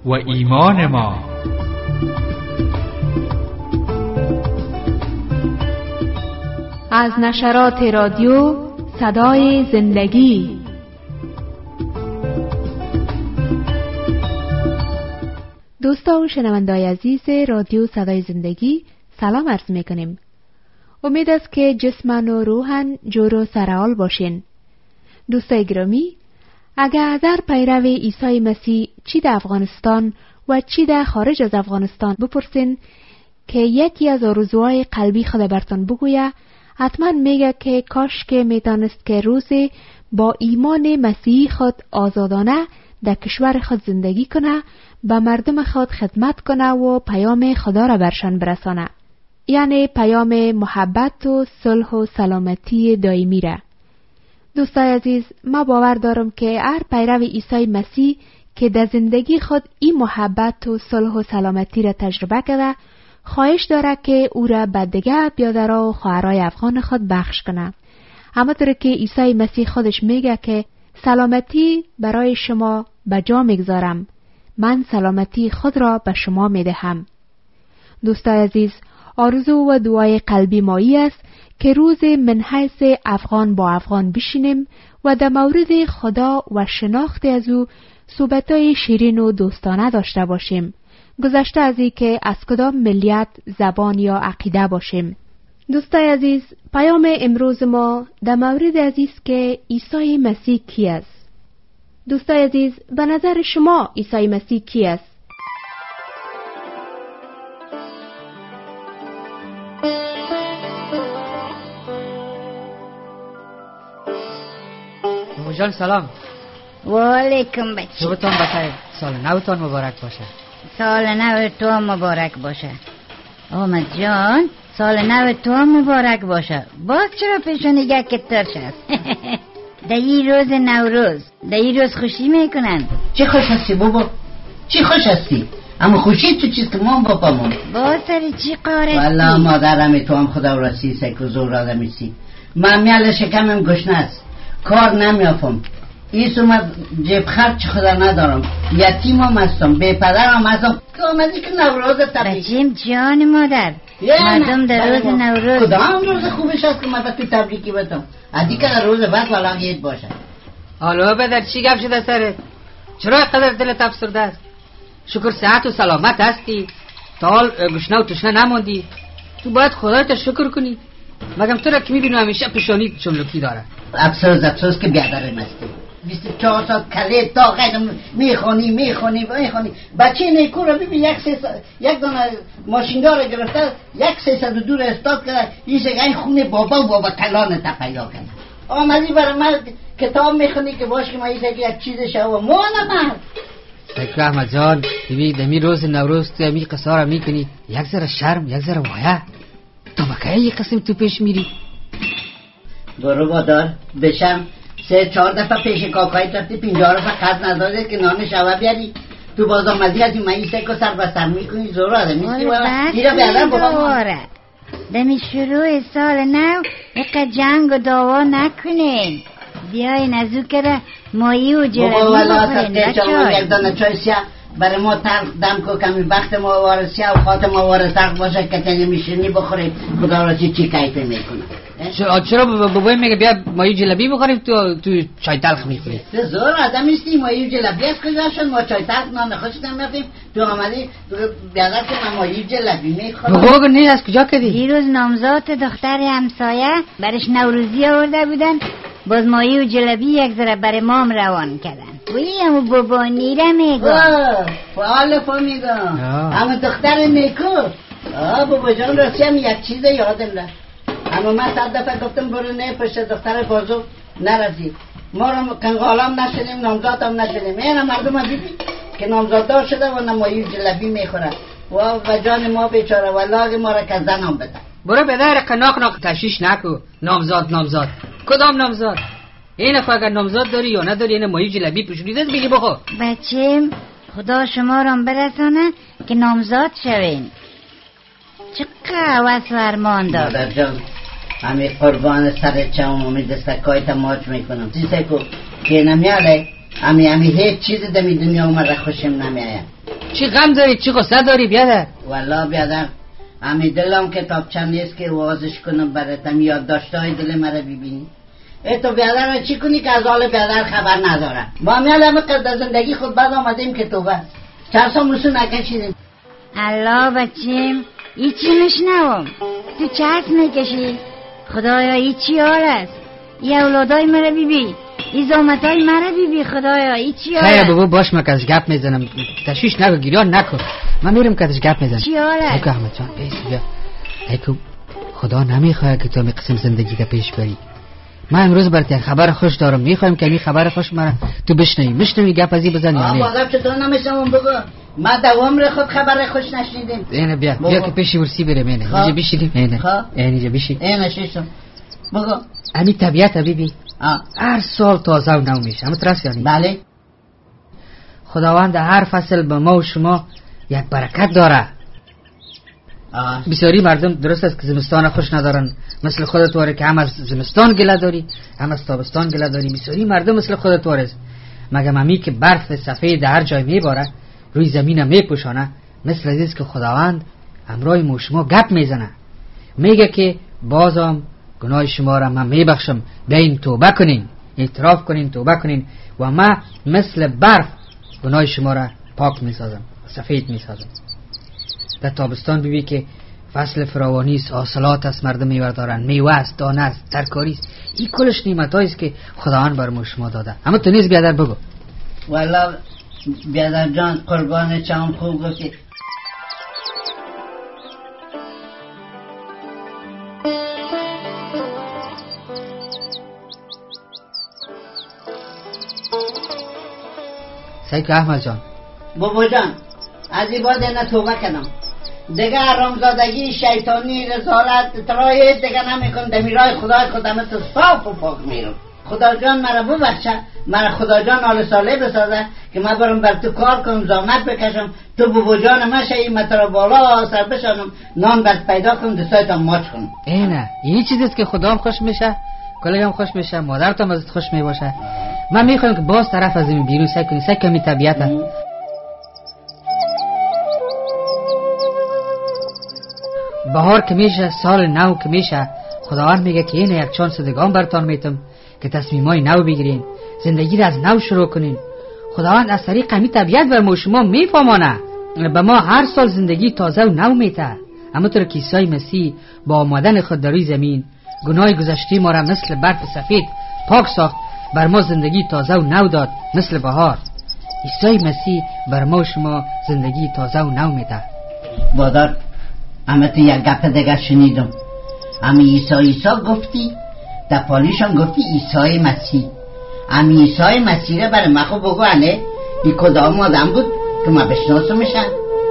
و ایمان ما. از نشرات رادیو صدای زندگی. دوستان و شنوندگان عزیز رادیو صدای زندگی، سلام عرض میکنیم. امید است که جسمن و روحن جور و سرحال باشین. دوستای گرامی، اگر از هر پیرو عیسی مسیح چی در افغانستان و چی در خارج از افغانستان بپرسین که یکی از آرزوهای قلبی خود برتان بگویه، حتما میگه که کاش که میتونست که روزی با ایمان مسیحی خود آزادانه در کشور خود زندگی کنه، به مردم خود خدمت کنه و پیام خدا را برشان برسانه، یعنی پیام محبت و صلح و سلامتی دائمی را. دوستای عزیز، ما باور دارم که هر پیرو عیسی مسیح که در زندگی خود این محبت و صلح و سلامتی را تجربه کرده، خواهش داره که او را به دیگه برادرها و خواهرای افغان خود بخش کنه. همانطور که عیسی مسیح خودش میگه که سلامتی برای شما به جا میگذارم، من سلامتی خود را به شما میدهم. دوستای عزیز، آرزو و دعای قلبی مایی است که روز من حیث افغان با افغان بشینیم و در مورد خدا و شناخت از او صحبت‌های شیرین و دوستانه داشته باشیم، گذشته از این که از کدام ملیت، زبان یا عقیده باشیم. دوستای عزیز، پیام امروز ما در مورد است که عیسی مسیح کی است. دوستای عزیز، به نظر شما عیسی مسیح کی است؟ جان سلام. و علیکم بچه. صبحتان بخیر. سال نوتان مبارک باشه. سال نو تو مبارک باشه. آمد جان، سال نو تو مبارک باشه. باز چرا پیشانی گکت ترش است؟ در این روز نوروز، در این روز خوشی میکنن. چی خوش هستی بابا؟ چی خوش هستی؟ اما خوشی تو چیز که ما بابامون با سر چی قاره؟ والله مادرم تو هم خدا راسی سکو زور آدمی سی. من میال شکمم گشنه است، کار نمیافم، ایسو من جیب خرچ خدا ندارم، یتیم هم هستم، بی پدر هم هستم. تو آمدی که نوروز تبریک. بچیم جان مادر، مردم در روز نوروز کدام هم روز خوبش هست که من تو تبریکی بتم، ادی که روز بعد والا گید باشه. حالا بدر چی گپ شده سرت؟ چرا قدر دلت افسرده است؟ شکر صحت و سلامت هستی، تا حال گشنه و تشنه نماندی. تو باید خدایت شکر کنی. مگم تو را که میبینو همیشه پیشانی چملکی داره. افسوس که بیادرم هستی. 24 ساعت کله تا غیر میخونی بچه نیکو رو ببین یک دانه ماشیندار گرفته 1302 را استاد کرده، این خونه بابا کلان تا پیدا کنه. آمدی برای من کتاب میخونی که باش که ما یک چیز شو ما نمرد. سکر احمد جان، دیوی دمی روز نوروز تو امی قصاره میکنی، یک ذره شرم یک ذره وایه. تو بکه یک قسم تو پیش میری؟ برو بادار بشم 3-4 دفعه پیش کاکایی تفتی 50 رو قرض نداده که نان شوه بیاری. تو باز آمدی از این مایی سکو سر بستر میکنی زور آده میستی وارا ایرا بیادر بابا. دمی شروع سال نو اقا جنگ و دعوا نکنین، بیاین ازو که مایی و جربی بخورین بچای. یک دانه چای سیاه برای ما تلخ دم که کمی وقت ما وارسی و خاطر ما وارسخ باشه که تنی میشنی بخوریم. خدا راسی چی کیفه میکنه. چرا بابای میگه بیا مایی جلبی بخوریم تو چای تلخ میخوری؟ زور آدم استی مایی جلبی از کجا شد؟ ما چای تلخ نان خوشت نمیفتیم. تو آمدی بیادر که من مایی جلبی میخورم. بابا نه از کجا کردی؟ دیروز نامزاد دختر همسایه برش نوروزی آورده بودن، باز مایی و جلبی یک ذره برای مام روان کردن. وی همو بابا نیره میگم فعال میگم همه دختر نیکو. بابا جان راستی هم یک چیز یادم رفت. اما من 100 دفعه گفتم برو نه پشت دختر بازو نرزید. ما رو کنقالام نشدیم، نامزاد هم نشدیم. این مردم هم دیدی که نامزاد دار شده و نمایی جلبی میخورن و جان ما بیچاره والله ما را که زنم بده. برو بدر قناق تشیش نکو. نامزاد کدام نامزاد؟ این اگر نامزاد داری یا نداری این مایی جلبی پوشونیده بگی بخور. بچیم خدا شما را برسانه که نامزاد شوین. چقدر واسه ارمان دار. مادر جان همین قربان سر چم امید دستکای تا ماچ میکنم. چیزی که نمیاله همین هیچ چیز دمی دنیا اومد خوشم نمیاید. چی غم داری چی غصه داری بیادر؟ والله بیادر امی دلم کتابچه نیست که وازش کنم براتم یادداشت‌های دل مرا ببینی. ای تو بیادر چی کنی که از حال بیادر خبر نداره؟ ما میالم قد زندگی خود بعد آمدیم که توبه چند سال موسو نکشیدیم. الله بچیم ایچی نشنوم. تو چه حس میکشی؟ خدایا ایچی حال است؟ ای اولادای مرا بیبی ای زامتای مرا بیبی خدایا ایچی حال است؟ خیلی بابا باش من کدش گپ میزنم تشویش نگو گریان نکن من میرم کدش گپ میزنم. چی حال است؟ ایکو احمد جان پیش بیا. ایکو خدا نمیخواه که تو می قسم زندگی که پیش بری. من امروز برات خبر خوش دارم میخوایم که این خبر خوش مرا تو بشنوی گپ ازی بزن یا نه؟ بابا چطور نمیشم بگو ما دوام ر خود خبر خوش نشنیدیم. اینه بیا که پیشی ورسی بریم اینه اینجا بشی اینجا بشی اینه شیشم بگو امی طبیعت بیبی هر سال تازه و نو میشه همه ترس یعنی بله خداوند هر فصل به ما و شما یک برکت داره. بسیاری مردم درست است که زمستان خوش ندارن مثل خودت واره که هم از زمستان گله داری هم از تابستان گله داری. بسیاری مردم مثل خودت واره مگه امی که برف سفید هر جای میباره روی زمین میپوشانه مثل عزیز که خداوند امرای ما شما گپ میزنه میگه که بازم گناه شما را من میبخشم بیاین توبه کنین اعتراف کنین توبه کنین و ما مثل برف گناه شما را پاک میسازم سفید میسازم. در تابستان ببینی که فصل فراوانی است حاصلات است مردم میوه دارن میوه است دانه است ترکاری است این کلش نعمتایی است که خداوند بر ما شما داده. اما تو نیز بیادر بگو. والله بیادر جان قربان چم خوب گفتی. سعید احمد جان بابا جان از این بعد اینا توبه کنم دیگه حرامزادگی شیطانی رسالت ترای دیگه نمیکن دمیرای خدای خودم تو صاف و پاک میرم. خدا جان مرا ببخشه مرا خدا جان حال صالح بسازه که من برم بر تو کار کنم زحمت بکشم تو بابا جان من شایی من تو را بالا سر بشانم نان برد پیدا کنم دستایتم ماچ کنم. اینه این چیزی است که خدا هم خوش میشه کلیه هم خوش میشه مادرت هم ازت خوش میباشه. من میخوام که باز طرف از این بیرون سعی کنی سعی کمی طبیعت بهار که میشه سال نو که میشه خداوند میگه که این یک چانس دیگه براتون میتم که تصمیمای نو بگیرین زندگی را از نو شروع کنین. خداوند از طریق همین طبیعت بر ما شما میفهمانه به ما هر سال زندگی تازه و نو میته. اما طور که عیسی مسیح با آمدن خود در روی زمین گناه گذشته ما را مثل برف سفید پاک ساخت بر ما زندگی تازه و نو داد مثل بهار. عیسی مسیح بر ما شما زندگی تازه و نو میده. بادار اما تو یک گپ دیگه شنیدم امی عیسی گفتی در پالیشان گفتی عیسی مسیح امی عیسی مسیح را برای ما خوب بگو انه این کدام آدم بود که ما بشناسمشن.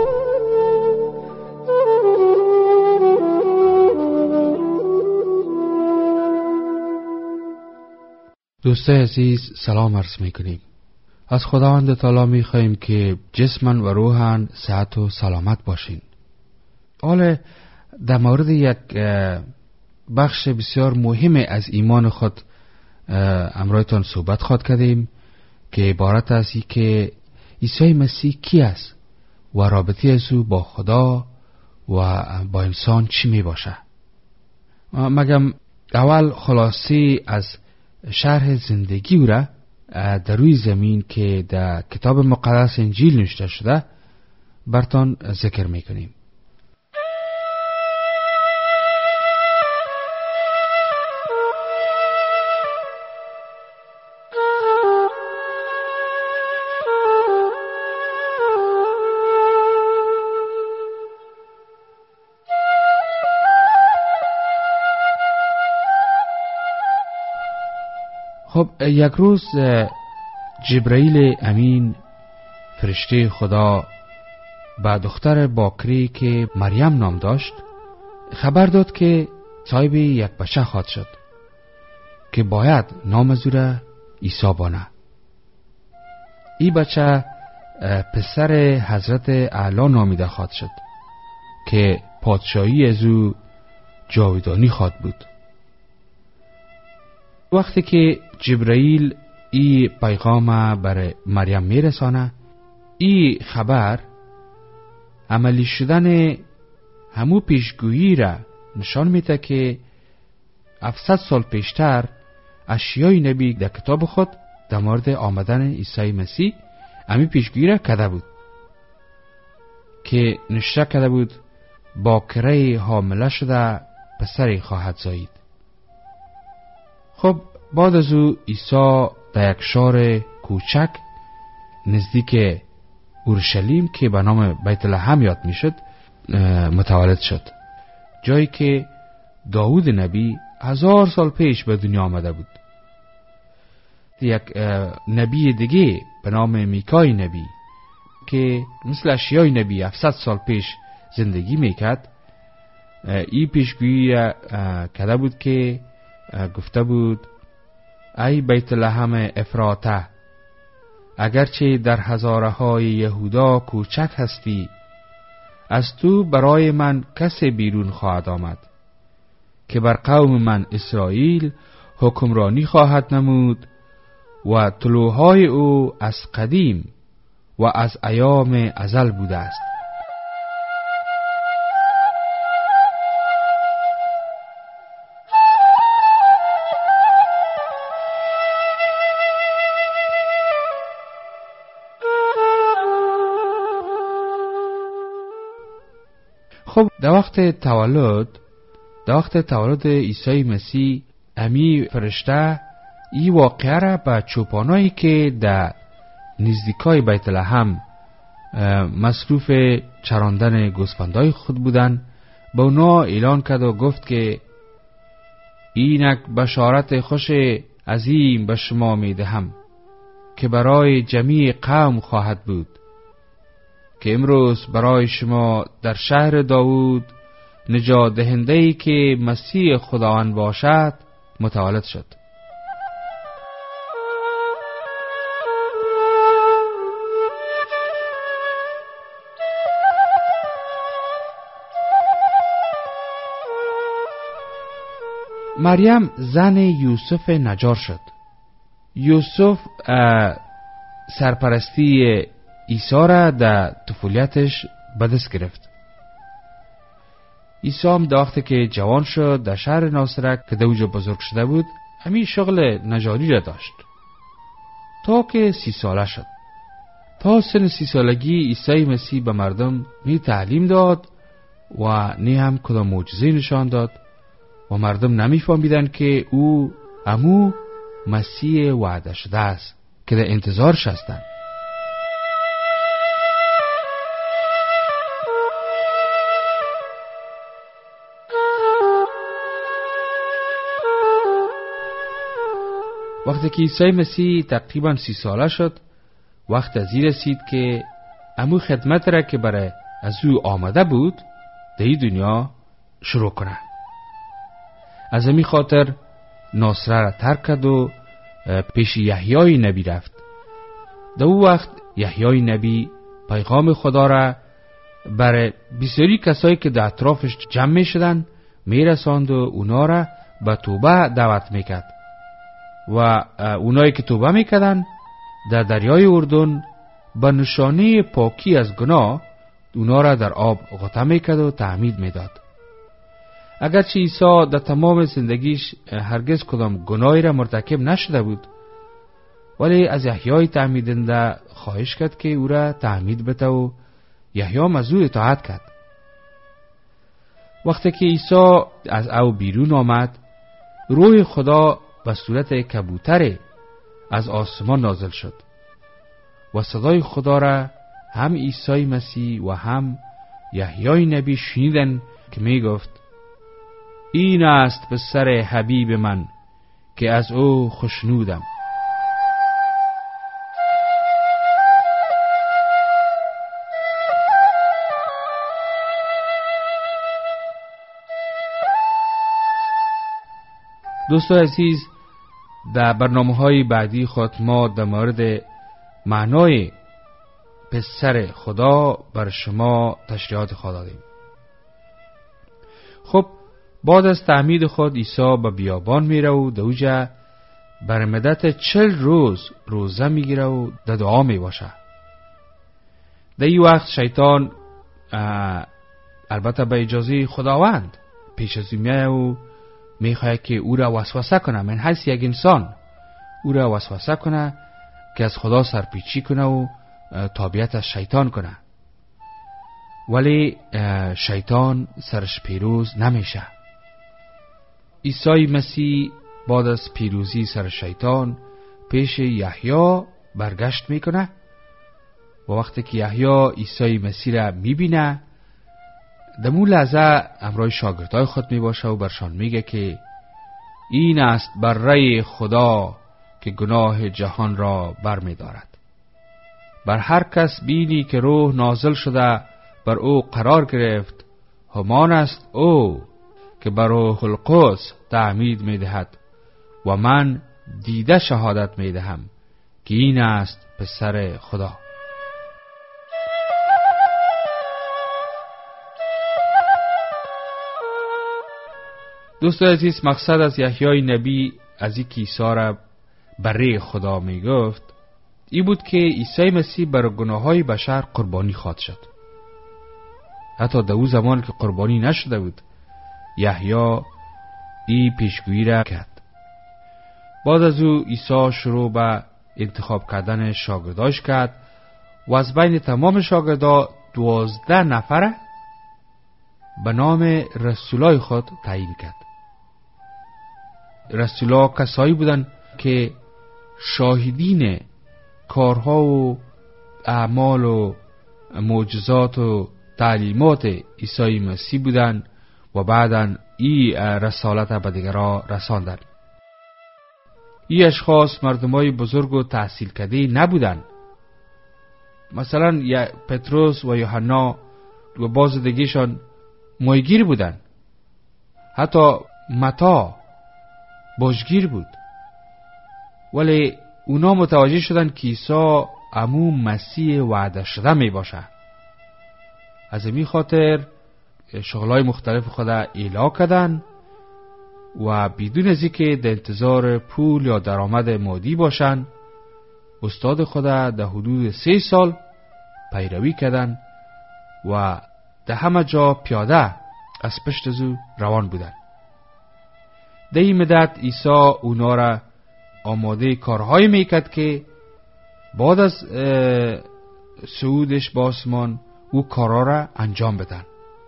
دوستای عزیز سلام عرض میکنیم. از خداوند تعالی میخواهیم که جسمن و روحن صحت و سلامت باشین. حالا در مورد یک بخش بسیار مهم از ایمان خود امرویتان صحبت خواهد کردیم که عبارت است که عیسی مسیح کی است و رابطه از او با خدا و با انسان چی می باشه. مگم اول خلاصه از شرح زندگی او را در روی زمین که در کتاب مقدس انجیل نوشته شده برتان ذکر میکنیم. خب یک روز جبرائیل امین فرشته خدا به دختر باکری که مریم نام داشت خبر داد که صاحب یک بچه خواهد شد که باید نام از او را عیسی بانه. این بچه پسر حضرت اعلی نامیده خواهد شد که پادشاهی از او جاودانی خواهد بود. وقتی که جبرائیل ای پیغام بر مریم میرسانه ای خبر عملی شدن همو پیشگویی را نشان میده که 700 سال پیشتر اشعیا نبی در کتاب خود در مورد آمدن عیسی مسیح امی پیشگویی را کرده بود که نشته کرده بود باکره حامله شده پسری خواهد زایید. خب بعد از او عیسی در یک شهر کوچک نزدیک اورشلیم که به نام بیت لحم یاد میشد متولد شد، جایی که داوود نبی 1000 سال پیش به دنیا آمده بود. یک نبی دیگه به نام میکای نبی که مثل اشعیا نبی 700 سال پیش زندگی میکرد، این پیشگویی کرده بود که گفته بود ای بیت لحم افراته، اگرچه در هزاره های یهودا کوچک هستی، از تو برای من کسی بیرون خواهد آمد که بر قوم من اسرائیل حکمرانی خواهد نمود و طلوعهای او از قدیم و از ایام ازل بوده است. خب در وقت تولد عیسی مسیح امی فرشته این واقعه را به چوپانایی که در نزدیکای بیت لحم مصروف چراندن گوسفندای خود بودند به اونا اعلان کرد و گفت که اینک بشارت خوش عظیم به شما میدهم که برای جمیع قوم خواهد بود که امروز برای شما در شهر داوود نجات دهنده‌ای که مسیح خداوند باشد متولد شد. مریم زن یوسف نجار شد. یوسف سرپرستی عیسی را در طفولیتش به دست گرفت. عیسی هم در وقتی که جوان شد در شهر ناصرت که در اونجا بزرگ شده بود همین شغل نجاری را داشت تا که 30 ساله شد. تا سن 30 سالگی عیسی مسیح به مردم نی تعلیم داد و نی هم کدام معجزه نشان داد و مردم نمیفهمیدند که او امو مسیح وعده شده است که در انتظارش هستند. وقتی که عیسی مسیح تقریبا 30 ساله شد، وقت از این رسید که امو خدمت را که برای از او آمده بود در این دنیا شروع کنه. از همین خاطر ناصره را ترک کرد و پیش یحیای نبی رفت. در او وقت یحیای نبی پیغام خدا را برای بسیاری کسایی که در اطرافش جمع می شدن می رساند و اونا را به توبه دعوت می کرد و اونایی که توبه می کردن در دریای اردن به نشانه پاکی از گناه اونا را در آب غوطه می کرد و تعمید می داد. اگرچه عیسی در تمام زندگیش هرگز کدام گناهی را مرتکب نشده بود، ولی از یحیای تعمیدنده خواهش کرد که او را تعمید بده و یحیی از او اطاعت کرد. وقتی که عیسی از او بیرون آمد، روح خدا به صورت کبوتر از آسمان نازل شد و صدای خدا را هم عیسی مسیح و هم یحیی نبی شنیدند که می گفت این است پسر حبیب من که از او خوشنودم. دوستان عزیز، در برنامه‌های بعدی خود ما در مورد معنای پسر خدا بر شما تشریحات خواهیم دادیم. خب بعد از تعمید خود عیسی به بیابان میره و در اونجا بر مدت 40 روز روزه میگیره و در دعا میباشه. در این وقت شیطان البته به اجازه خداوند پیش از میاد و میخواد که او را وسوسه کنه، من حیث یک انسان او را وسوسه کنه که از خدا سرپیچی کنه و تابعیت از شیطان کنه. ولی شیطان سرش پیروز نمیشه. عیسی مسیح بعد از پیروزی سر شیطان پیش یحیی برگشت میکنه و وقتی که یحیی عیسی مسیح را میبینه دمو لحظه همراه شاگردای خود میباشه و برشان میگه که این است بره خدا که گناه جهان را برمیدارد. بر هر کس بینی که روح نازل شده بر او قرار گرفت، همان است او که بر روح القدس تعمید میدهد و من دیده شهادت میدهم که این است پسر خدا. دوستان عزیز، مقصد از یحیی نبی از این که عیسی را بره خدا میگفت این بود که عیسی مسیح برای گناههای بشر قربانی خواهد شد. حتی در اون زمان که قربانی نشده بود یحیی این پیشگویی را کرد. بعد از او عیسی شروع به انتخاب کردن شاگرداش کرد و از بین تمام شاگردا 12 نفر به نام رسولای خود تعیین کرد. رسولا کسایی بودند که شاهدین کارها و اعمال و معجزات و تعلیمات عیسی مسیح بودند و بعداً این رسالت به دیگران رساندند. این اشخاص مردمای بزرگ و تحصیل کرده نبودند. مثلا پتروس و یوحنا و باز دیگه‌شان ماهیگیر بودند. حتی متی باجگیر بود. ولی اونا متوجه شدند که عیسی امو مسیح وعده شده می باشه. از این خاطر شغلای مختلف خود اعلا کردن و بدون از اینکه در انتظار پول یا درآمد مادی باشن استاد خود در حدود 3 سال پیروی کردن و در همه جا پیاده از پشت زو روان بودن. در این مدت عیسی اونا را آماده کارهایی میکرد که بعد از صعودش به آسمان او کارها را انجام بدن.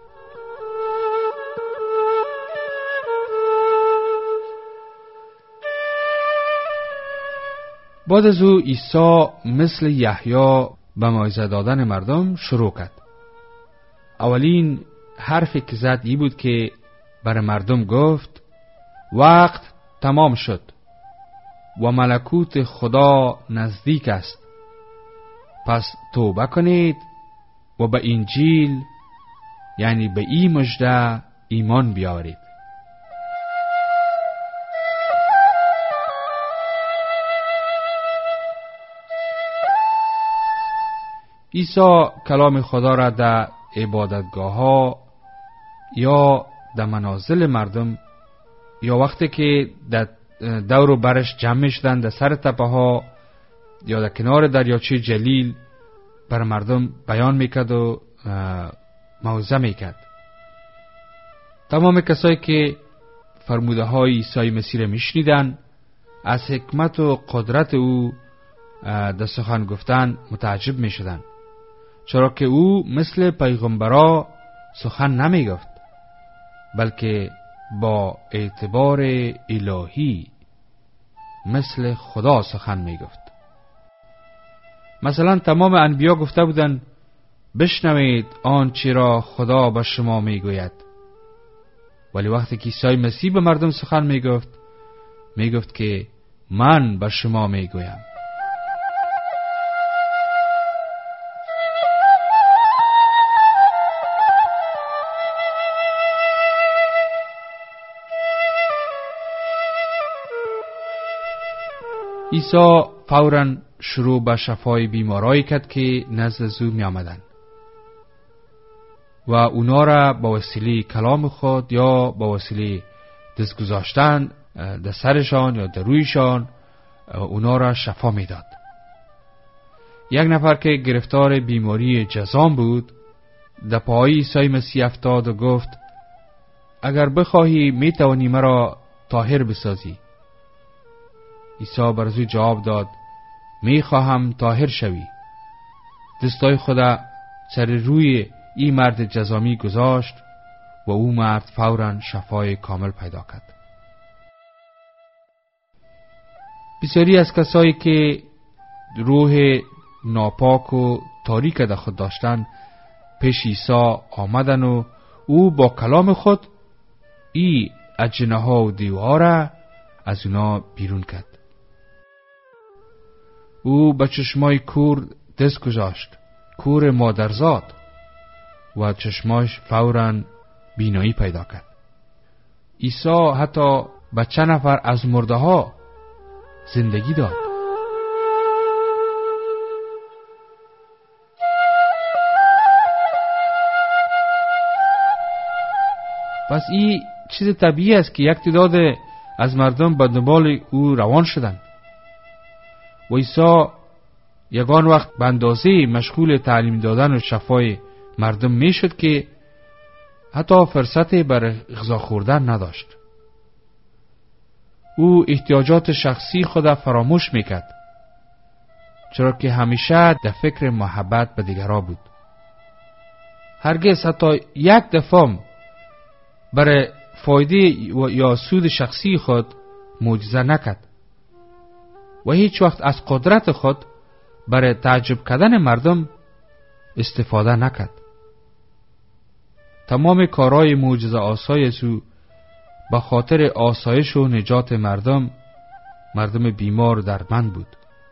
بعد از او عیسی مثل یحیی به موعظه دادن مردم شروع کرد. اولین حرفی که زد این بود که بر مردم گفت وقت تمام شد و ملکوت خدا نزدیک است، پس توبه کنید و به انجیل یعنی به این مژده ایمان بیارید. عیسی کلام خدا را در عبادتگاه ها یا در منازل مردم یا وقتی که در دور و برش جمع میشدن در سر تپه ها یا در کنار دریاچه جلیل بر مردم بیان میکرد و موعظه میکرد. تمام کسایی که فرموده های عیسی مسیح را میشنیدن از حکمت و قدرت او در سخن گفتن متعجب میشدن، چرا که او مثل پیغمبرا سخن نمیگفت بلکه با اعتبار الهی مثل خدا سخن میگفت. مثلا تمام انبیا گفته بودند بشنوید آنچه را خدا به شما میگوید، ولی وقتی که عیسی مسیح به مردم سخن میگفت که من به شما میگویم. عیسی فوراً شروع به شفای بیمارایی کرد که نزد او می آمدن و اونا را با وسیله کلام خود یا با وسیله دست گذاشتن در سرشان یا در رویشان اونا را شفا می داد. یک نفر که گرفتار بیماری جذام بود در پای عیسی مسیح افتاد و گفت اگر بخواهی می توانی مرا طاهر بسازی. عیسی بر او جواب داد می خواهم طاهر شوی. دستای خدا سر روی این مرد جزامی گذاشت و او مرد فوراً شفای کامل پیدا کرد. بسیاری از کسایی که روح ناپاک و تاریک در خود داشتن پیش عیسی آمدن و او با کلام خود ای اجنه ها و دیوها را از اونا بیرون کرد. او به چشمای کور دست گذاشت، کور مادرزاد، و چشماش فوراً بینایی پیدا کرد. عیسی حتی به چند نفر از مرده ها زندگی داد. پس این چیز طبیعی است که یک تعداد از مردم به دنبال او روان شدند و عیسی یگان وقت به اندازه مشغول تعلیم دادن و شفای مردم می شد که حتی فرصت برای غذا خوردن نداشت. او احتیاجات شخصی خود فراموش میکرد، چرا که همیشه در فکر محبت به دیگران بود. هرگز حتی یک دفعه برای فایده یا سود شخصی خود معجزه نکرد و هیچ وقت از قدرت خود برای تعجب کردن مردم استفاده نکرد. تمام کارهای معجزه آسای او به خاطر آسایش و نجات مردم بیمار دردمند بود،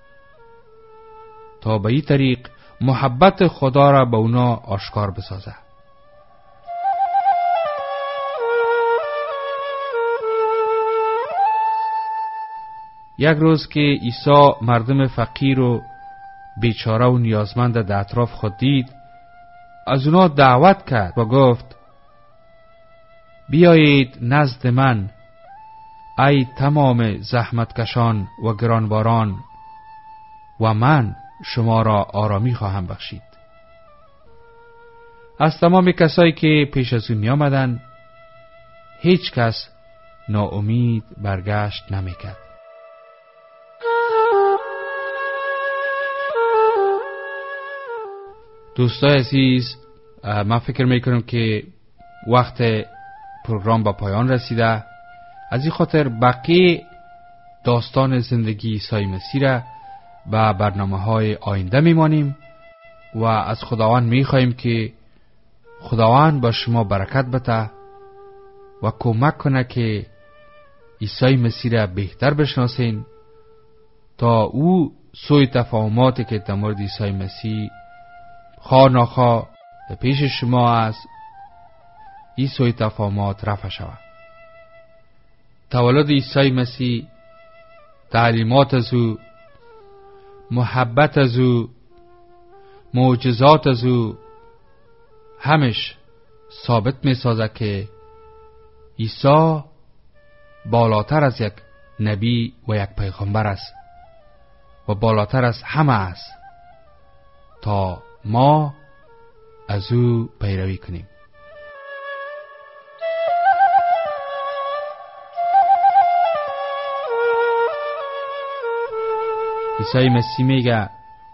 تا به این طریق محبت خدا را به اونا آشکار بسازه. یک روز که عیسی مردم فقیر و بیچاره و نیازمند در اطراف خود دید، از اونا دعوت کرد و گفت بیایید نزد من ای تمام زحمتکشان و گرانباران و من شما را آرامی خواهم بخشید. از تمام کسایی که پیش از او می آمدن هیچ کس ناامید برگشت نمی کرد. دوستای عزیز، من فکر میکنم که وقت پروگرام به پایان رسیده. از این خاطر بقیه داستان زندگی عیسی مسیح را به برنامه‌های آینده میمانیم و از خداوند میخواهیم که خداوند با شما برکت بده و کمک کنه که عیسی مسیح را بهتر بشناسین، تا او سوء تفاهماتی که در مورد عیسی مسیح خواه ناخواه پیش شما است، این سوء تفاهمات رفع شود. تولد عیسی مسیح، تعلیمات از او، محبت از او، معجزات از او، همش ثابت می سازه که عیسی بالاتر از یک نبی و یک پیغمبر است و بالاتر از همه است، تا ما از او پیروی کنیم. عیسی مسیح میگه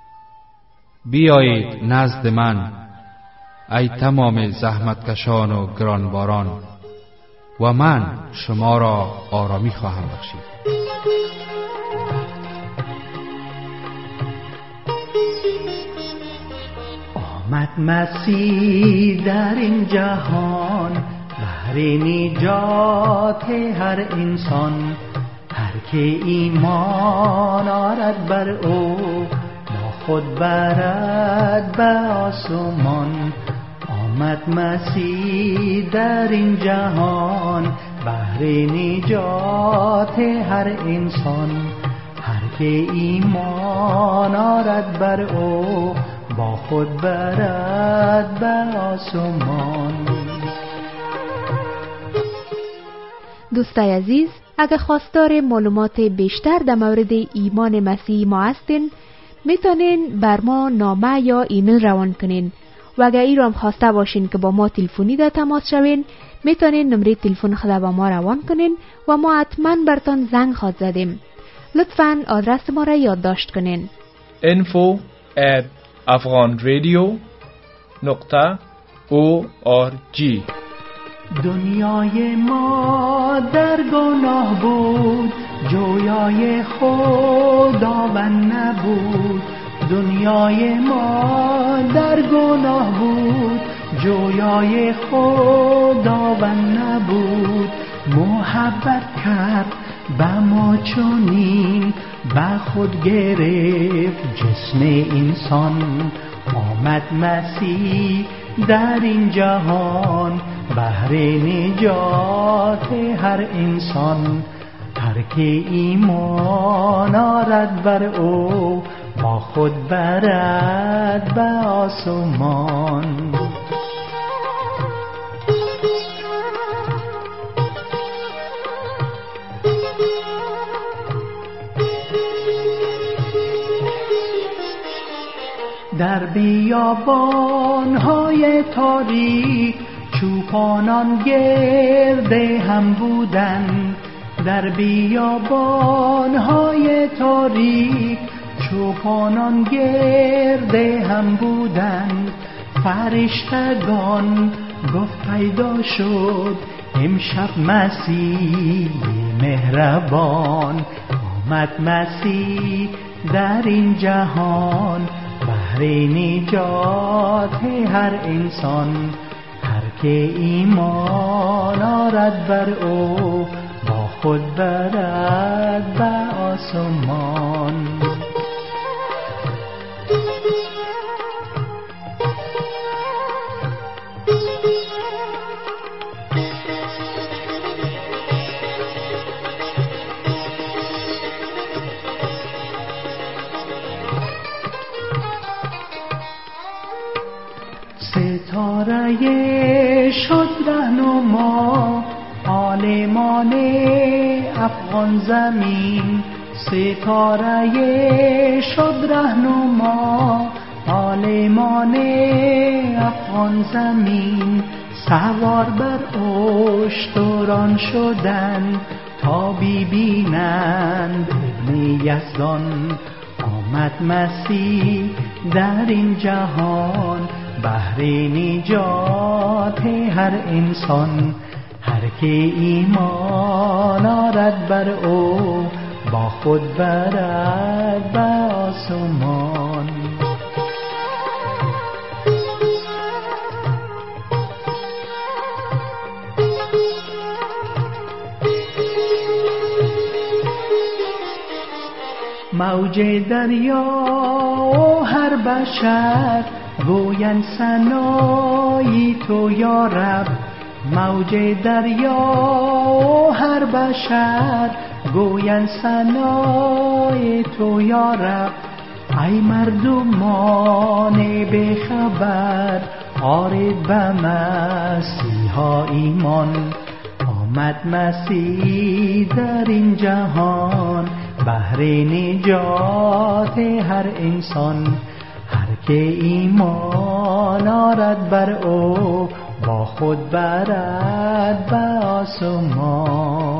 بیایید نزد من ای تمام زحمتکشان و گرانباران و من شما را آرامی خواهم بخشید. آمد مسیح در این جهان بهر نجات هر انسان، هر که ایمان آرد بر او با خود برد به آسمان. آمد مسیح در این جهان بهر نجات هر انسان، هر که ایمان آرد بر او با خود برد به آسمان. دوستای عزیز، اگر خواستار معلومات بیشتر در مورد ایمان مسیحی ما هستین، میتونین بر ما نامه یا ایمیل روان کنین و اگر ای را هم خواسته باشین که با ما تلفنی در تماس شوین، میتونین نمره تلفن خود با ما روان کنین و ما حتما برتان زنگ خواد زدیم. لطفاً آدرس ما را یادداشت کنین. info@afghanradio.org. دنیای ما در گناه بود، جویای خداوند نبود. دنیای ما در گناه بود، جویای خداوند نبود. محبت کرد به ما چنین، به خود گرفت جسم انسان. آمد مسیح در این جهان، بهر نجات هر انسان. هر که ایمان آرد بر او، با خود برد به آسمان. در بیابان‌های تاریک، چوپانان گرد هم بودند. در بیابان‌های تاریک، چوپانان گرد هم بودند. فرشتگان گفت پیدا شد، امشب مسیح مهربان. آمد مسیح در این جهان، بهر نجات هر انسان. هر که ایمان آرد بر او، با خود برد به آسمان. ستاره شد رهنما، عالمان افغان زمین. ستاره شد رهنما، عالمان افغان زمین. سوار بر اشتران شدند، تا ببینند ابن یزدان. آمد مسیح در این جهان، بهر نجات هر انسان. هر که ایمان آرد بر او، با خود برد به آسمان. موج دریا و هر بشر، گویند ثنای تو یا رب. موج دریا و هر بشر، گویند ثنای تو یا رب. ای مردمان بخبر، آرید به مسیحا ایمان. آمد مسیح در این جهان، بهر نجات هر انسان. هر که ایمان آرد بر او، با خود برد به آسمان.